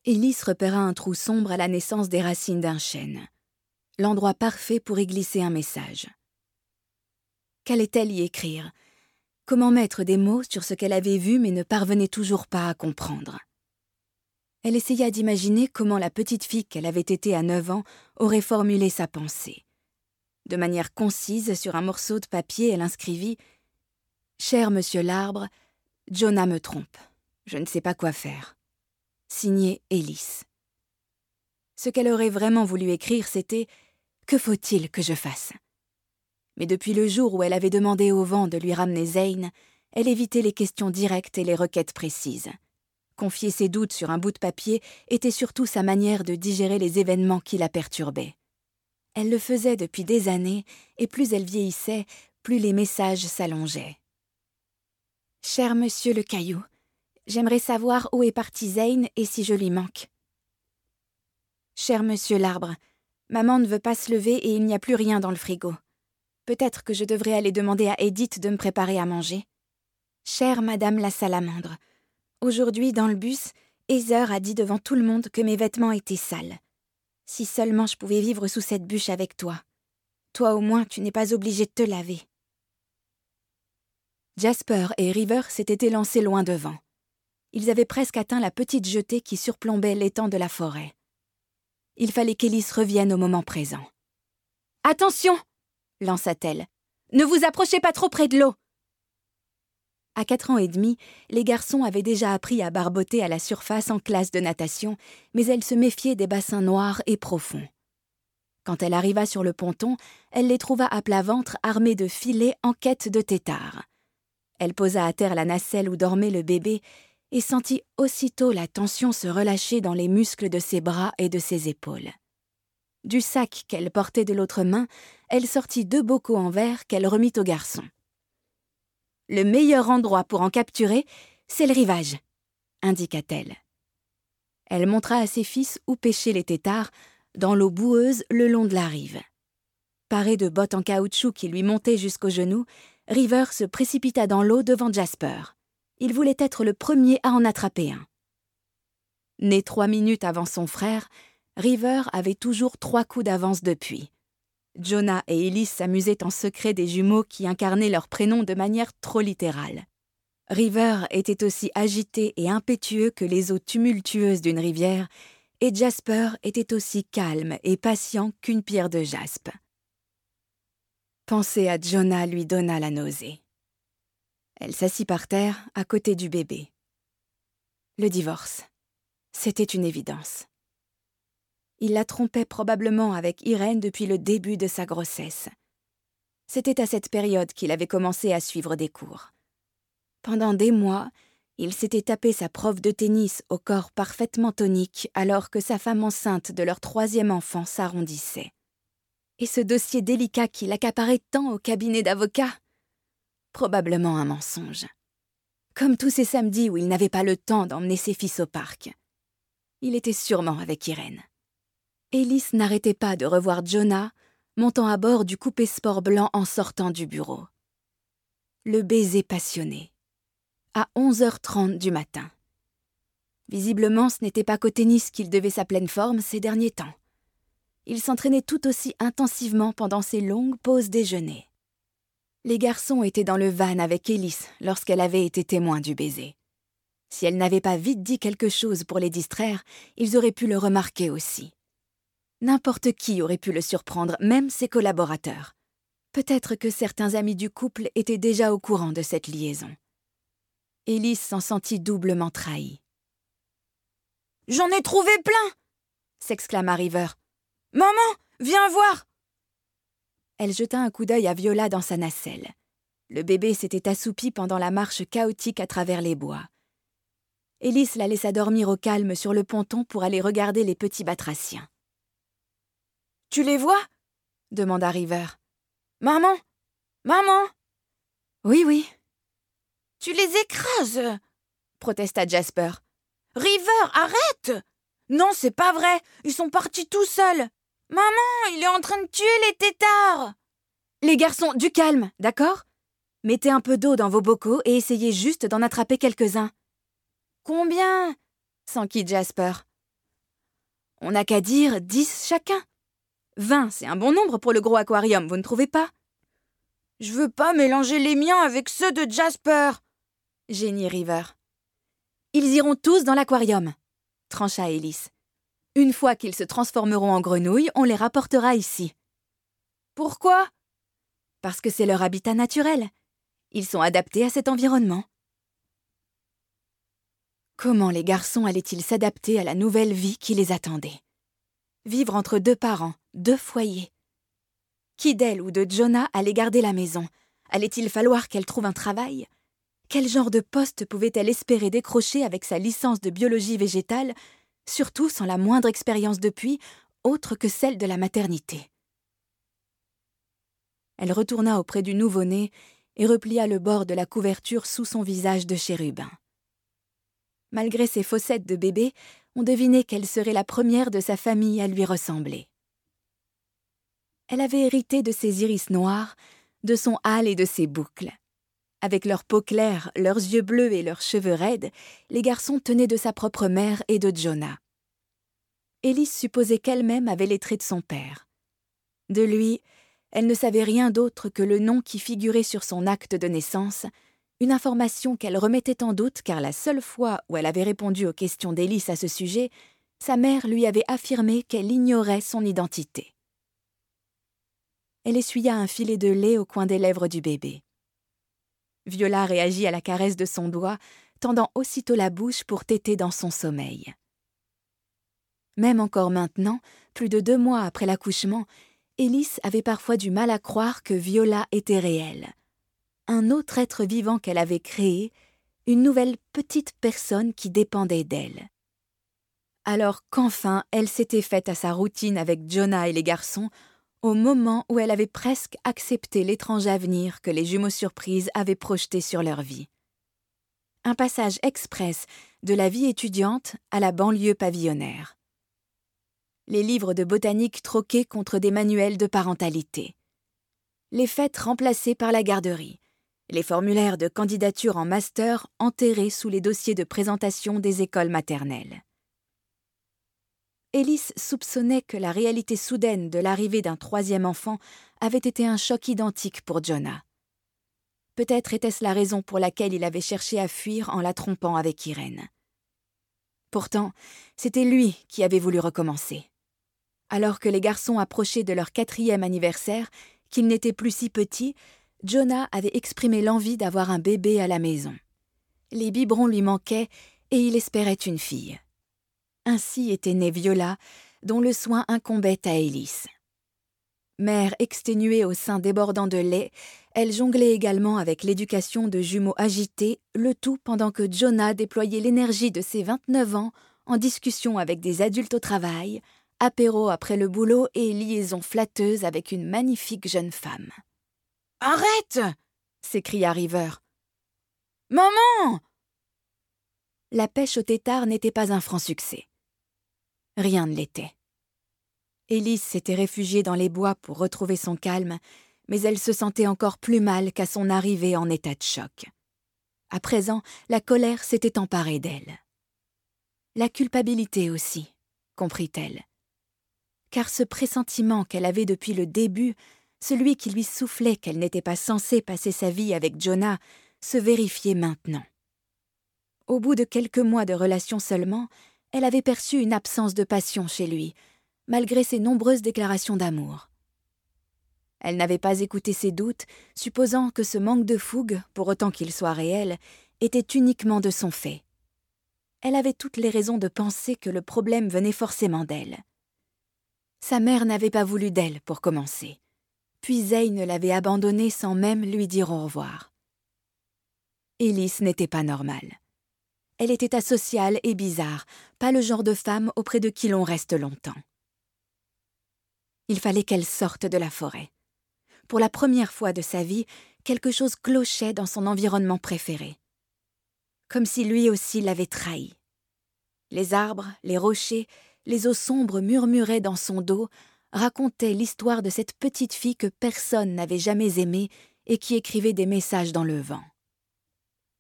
Élise repéra un trou sombre à la naissance des racines d'un chêne. L'endroit parfait pour y glisser un message. Qu'allait-elle y écrire? Comment mettre des mots sur ce qu'elle avait vu mais ne parvenait toujours pas à comprendre? Elle essaya d'imaginer comment la petite fille qu'elle avait été à 9 ans aurait formulé sa pensée. De manière concise, sur un morceau de papier, elle inscrivit « Cher monsieur l'arbre, Jonah me trompe. Je ne sais pas quoi faire. » Signé Élise. Ce qu'elle aurait vraiment voulu écrire, c'était « Que faut-il que je fasse ?» Mais depuis le jour où elle avait demandé au vent de lui ramener Zane, elle évitait les questions directes et les requêtes précises. Confier ses doutes sur un bout de papier était surtout sa manière de digérer les événements qui la perturbaient. Elle le faisait depuis des années, et plus elle vieillissait, plus les messages s'allongeaient. « Cher monsieur le caillou, j'aimerais savoir où est parti Zane et si je lui manque. »« Cher monsieur l'arbre, maman ne veut pas se lever et il n'y a plus rien dans le frigo. Peut-être que je devrais aller demander à Edith de me préparer à manger. Chère madame la salamandre, aujourd'hui, dans le bus, Heather a dit devant tout le monde que mes vêtements étaient sales. Si seulement je pouvais vivre sous cette bûche avec toi. Toi au moins, tu n'es pas obligé de te laver. » Jasper et River s'étaient élancés loin devant. Ils avaient presque atteint la petite jetée qui surplombait l'étang de la forêt. Il fallait qu'Élise revienne au moment présent. « Attention !» lança-t-elle. « Ne vous approchez pas trop près de l'eau !» À 4 ans et demi, les garçons avaient déjà appris à barboter à la surface en classe de natation, mais elle se méfiait des bassins noirs et profonds. Quand elle arriva sur le ponton, elle les trouva à plat ventre armés de filets en quête de têtards. Elle posa à terre la nacelle où dormait le bébé et sentit aussitôt la tension se relâcher dans les muscles de ses bras et de ses épaules. Du sac qu'elle portait de l'autre main, elle sortit 2 bocaux en verre qu'elle remit aux garçons. « Le meilleur endroit pour en capturer, c'est le rivage, » indiqua-t-elle. Elle montra à ses fils où pêchaient les têtards, dans l'eau boueuse le long de la rive. Parée de bottes en caoutchouc qui lui montaient jusqu'aux genoux, River se précipita dans l'eau devant Jasper. Il voulait être le premier à en attraper un. Né 3 minutes avant son frère, River avait toujours 3 coups d'avance depuis. Jonah et Élise s'amusaient en secret des jumeaux qui incarnaient leurs prénoms de manière trop littérale. River était aussi agité et impétueux que les eaux tumultueuses d'une rivière, et Jasper était aussi calme et patient qu'une pierre de jaspe. Penser à Jonah lui donna la nausée. Elle s'assit par terre, à côté du bébé. Le divorce, c'était une évidence. Il la trompait probablement avec Irène depuis le début de sa grossesse. C'était à cette période qu'il avait commencé à suivre des cours. Pendant des mois, il s'était tapé sa prof de tennis au corps parfaitement tonique alors que sa femme enceinte de leur 3e enfant s'arrondissait. Et ce dossier délicat qui l'accaparait tant au cabinet d'avocat? Probablement un mensonge. Comme tous ces samedis où il n'avait pas le temps d'emmener ses fils au parc. Il était sûrement avec Irène. Élise n'arrêtait pas de revoir Jonah montant à bord du coupé sport blanc en sortant du bureau. Le baiser passionné. À 11h30 du matin. Visiblement, ce n'était pas qu'au tennis qu'il devait sa pleine forme ces derniers temps. Il s'entraînait tout aussi intensivement pendant ses longues pauses déjeuner. Les garçons étaient dans le van avec Élise lorsqu'elle avait été témoin du baiser. Si elle n'avait pas vite dit quelque chose pour les distraire, ils auraient pu le remarquer aussi. N'importe qui aurait pu le surprendre, même ses collaborateurs. Peut-être que certains amis du couple étaient déjà au courant de cette liaison. Élise s'en sentit doublement trahie. « J'en ai trouvé plein !» s'exclama River. « Maman, viens voir !» Elle jeta un coup d'œil à Viola dans sa nacelle. Le bébé s'était assoupi pendant la marche chaotique à travers les bois. Élise la laissa dormir au calme sur le ponton pour aller regarder les petits batraciens. « Tu les vois ?» demanda River. « Maman ! Maman !»« Oui, oui. »« Tu les écrases !» protesta Jasper. « River, arrête ! Non, c'est pas vrai, ils sont partis tout seuls. Maman, il est en train de tuer les têtards !»« Les garçons, du calme, d'accord ? Mettez un peu d'eau dans vos bocaux et essayez juste d'en attraper quelques-uns. »« Combien ?» s'enquit Jasper. On n'a qu'à dire 10 chacun. 20, c'est un bon nombre pour le gros aquarium, vous ne trouvez pas? Je veux pas mélanger les miens avec ceux de Jasper, gémit River. Ils iront tous dans l'aquarium, trancha Ellis. Une fois qu'ils se transformeront en grenouilles, on les rapportera ici. Pourquoi? Parce que c'est leur habitat naturel. Ils sont adaptés à cet environnement. Comment les garçons allaient-ils s'adapter à la nouvelle vie qui les attendait? Vivre entre 2 parents, 2 foyers. Qui d'elle ou de Jonah allait garder la maison? Allait-il falloir qu'elle trouve un travail? Quel genre de poste pouvait-elle espérer décrocher avec sa licence de biologie végétale, surtout sans la moindre expérience depuis, autre que celle de la maternité? Elle retourna auprès du nouveau-né et replia le bord de la couverture sous son visage de chérubin. Malgré ses fossettes de bébé, on devinait qu'elle serait la première de sa famille à lui ressembler. Elle avait hérité de ses iris noirs, de son hâle et de ses boucles. Avec leur peau claire, leurs yeux bleus et leurs cheveux raides, les garçons tenaient de sa propre mère et de Jonah. Ellis supposait qu'elle-même avait les traits de son père. De lui, elle ne savait rien d'autre que le nom qui figurait sur son acte de naissance, une information qu'elle remettait en doute car la seule fois où elle avait répondu aux questions d'Ellis à ce sujet, sa mère lui avait affirmé qu'elle ignorait son identité. Elle essuya un filet de lait au coin des lèvres du bébé. Viola réagit à la caresse de son doigt, tendant aussitôt la bouche pour téter dans son sommeil. Même encore maintenant, plus de 2 mois après l'accouchement, Ellis avait parfois du mal à croire que Viola était réelle. Un autre être vivant qu'elle avait créé, une nouvelle petite personne qui dépendait d'elle. Alors qu'enfin elle s'était faite à sa routine avec Jonah et les garçons, au moment où elle avait presque accepté l'étrange avenir que les jumeaux surprises avaient projeté sur leur vie. Un passage express de la vie étudiante à la banlieue pavillonnaire. Les livres de botanique troqués contre des manuels de parentalité. Les fêtes remplacées par la garderie. Les formulaires de candidature en master enterrés sous les dossiers de présentation des écoles maternelles. Ellis soupçonnait que la réalité soudaine de l'arrivée d'un 3e enfant avait été un choc identique pour Jonah. Peut-être était-ce la raison pour laquelle il avait cherché à fuir en la trompant avec Irène. Pourtant, c'était lui qui avait voulu recommencer. Alors que les garçons approchaient de leur 4e anniversaire, qu'ils n'étaient plus si petits, Jonah avait exprimé l'envie d'avoir un bébé à la maison. Les biberons lui manquaient et il espérait une fille. Ainsi était née Viola, dont le soin incombait à Ellis. Mère exténuée au sein débordant de lait, elle jonglait également avec l'éducation de jumeaux agités, le tout pendant que Jonah déployait l'énergie de ses 29 ans en discussion avec des adultes au travail, apéro après le boulot et liaison flatteuse avec une magnifique jeune femme. « Arrête !» s'écria River. « Maman !» La pêche au tétard n'était pas un franc succès. Rien ne l'était. Ellis s'était réfugiée dans les bois pour retrouver son calme, mais elle se sentait encore plus mal qu'à son arrivée en état de choc. À présent, la colère s'était emparée d'elle. La culpabilité aussi, comprit-elle. Car ce pressentiment qu'elle avait depuis le début, celui qui lui soufflait qu'elle n'était pas censée passer sa vie avec Jonah, se vérifiait maintenant. Au bout de quelques mois de relation seulement, elle avait perçu une absence de passion chez lui, malgré ses nombreuses déclarations d'amour. Elle n'avait pas écouté ses doutes, supposant que ce manque de fougue, pour autant qu'il soit réel, était uniquement de son fait. Elle avait toutes les raisons de penser que le problème venait forcément d'elle. Sa mère n'avait pas voulu d'elle pour commencer. Puis Zane l'avait abandonnée sans même lui dire au revoir. Ellis n'était pas normale. Elle était asociale et bizarre, pas le genre de femme auprès de qui l'on reste longtemps. Il fallait qu'elle sorte de la forêt. Pour la première fois de sa vie, quelque chose clochait dans son environnement préféré. Comme si lui aussi l'avait trahi. Les arbres, les rochers, les eaux sombres murmuraient dans son dos, racontaient l'histoire de cette petite fille que personne n'avait jamais aimée et qui écrivait des messages dans le vent.